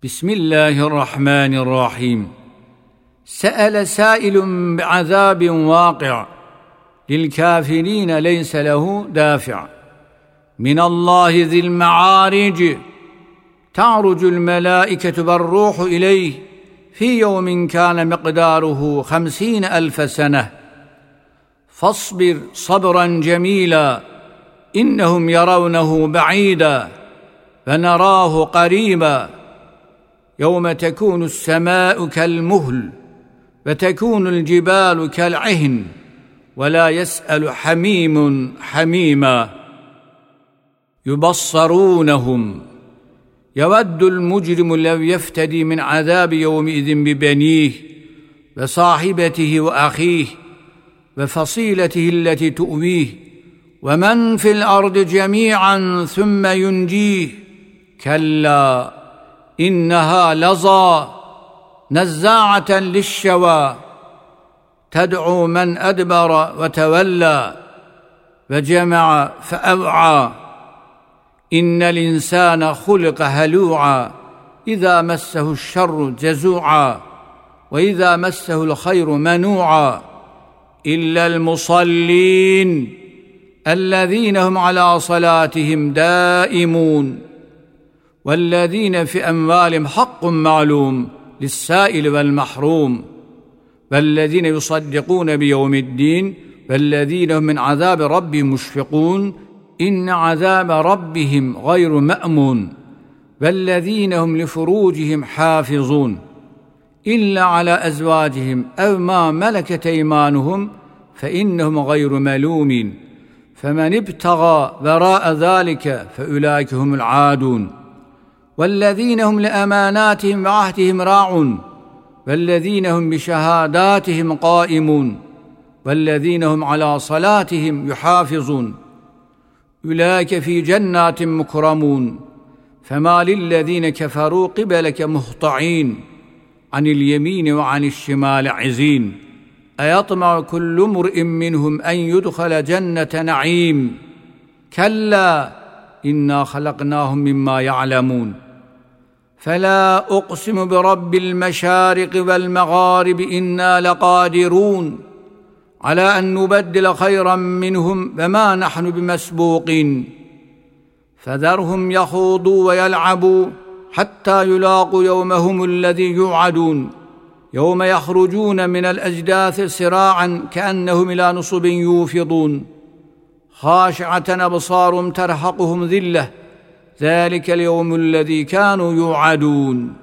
بسم الله الرحمن الرحيم. سأل سائل بعذاب واقع للكافرين ليس له دافع، من الله ذي المعارج تعرج الملائكة والروح إليه في يوم كان مقداره 50,000 سنة. فاصبر صبرا جميلا إنهم يرونه بعيدا فنراه قريبا، يوم تكون السماء كالمهل وتكون الجبال كالعهن ولا يسأل حميم حميما. يبصرونهم يود المجرم لو يفتدي من عذاب يومئذ ببنيه وصاحبته وأخيه وفصيلته التي تؤويه ومن في الأرض جميعا ثم ينجيه. كلا إنها لظى نزاعة للشوى تدعو من أدبر وتولى وجمع فأوعى. إن الإنسان خلق هلوعا إذا مسه الشر جزوعا وإذا مسه الخير منوعا، إلا المصلين الذين هم على صلاتهم دائمون والذين في أموالهم حق معلوم للسائل والمحروم والذين يصدقون بيوم الدين والذين هم من عذاب ربهم مشفقون إن عذاب ربهم غير مأمون والذين هم لفروجهم حافظون إلا على أزواجهم أو ما ملكت أيمانهم فإنهم غير ملومين، فمن ابتغى وراء ذلك فأولئك هم العادون. والذين هم لأماناتهم وعهدهم راعون والذين هم بشهاداتهم قائمون والذين هم على صلاتهم يحافظون، أولئك في جنات مكرمون. فما للذين كفروا قبلك مهطعين عن اليمين وعن الشمال عزين، أيطمع كل امرئ منهم أن يدخل جنة نعيم، كلا إنا خلقناهم مما يعلمون. فلا أقسم برب المشارق والمغارب إنا لقادرون على أن نبدل خيرا منهم وما نحن بمسبوقين. فذرهم يخوضوا ويلعبوا حتى يلاقوا يومهم الذي يوعدون، يوم يخرجون من الأجداث سراعا كأنهم إلى نصب يوفضون، خاشعة أبصارهم ترهقهم ذلة، ذلك اليوم الذي كانوا يوعدون.